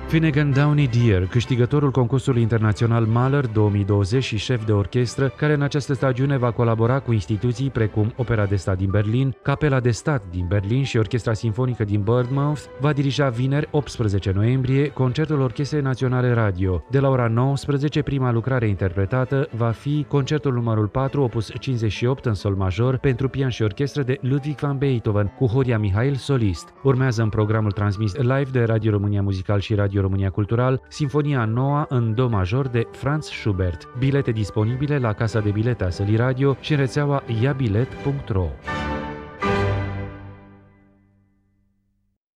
Finnegan Downey Deer, câștigătorul concursului internațional Mahler 2020 și șef de orchestră, care în această stagiune va colabora cu instituții precum Opera de Stat din Berlin, Capela de Stat din Berlin și Orchestra Sinfonică din Bournemouth, va dirija vineri 18 noiembrie concertul Orchestrei Naționale Radio. De la ora 19, prima lucrare interpretată va fi concertul numărul 4, opus 58 în sol major pentru pian și orchestră de Ludwig van Beethoven, cu Horia Mihail solist. Urmează în programul transmis live de Radio România Muzical și Radio România Cultural, Sinfonia Noua în do major de Franz Schubert. Bilete disponibile la Casa de Bilete a Sălii Radio și în rețeaua iabilet.ro.